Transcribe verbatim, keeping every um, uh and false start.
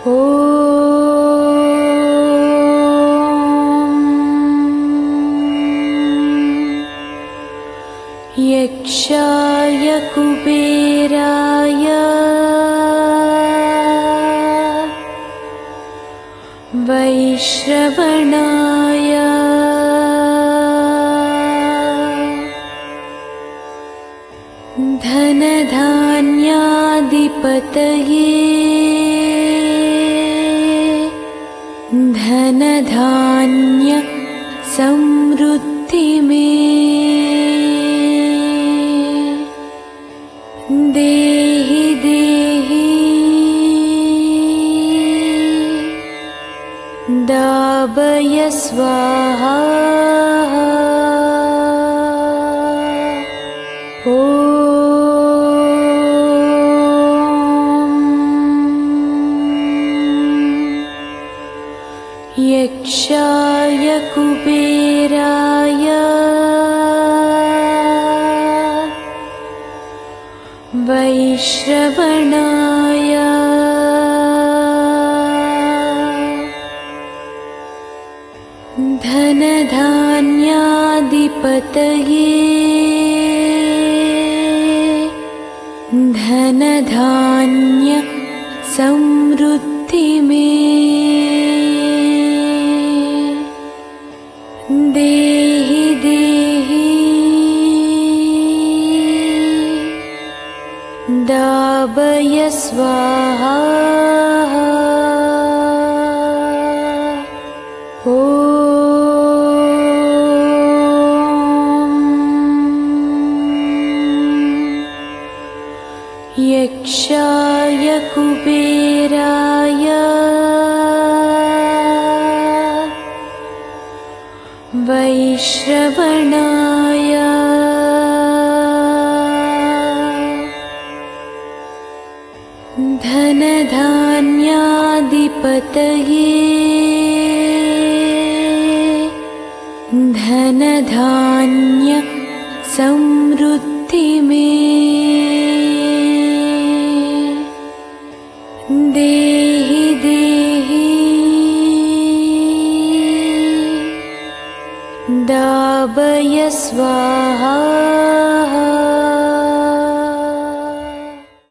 यक्षाय कुबेराय वैश्रवणाय धनधान्याधिपतये धनधान्य समृद्धिमे देहि देहि दाबय स्वाहा ॐ यक्षाय कुबेराय वैश्रवणाय धनधान्याधिपतये धनधान्य समृद्धिमे देहि देहि दाबय स्वाहा ॐ यक्षाय कुबेराय वैश्रवणाय धनधान्याधिपतये धनधान्य समृद्धिमे देहि देहि दाबय स्वाहा।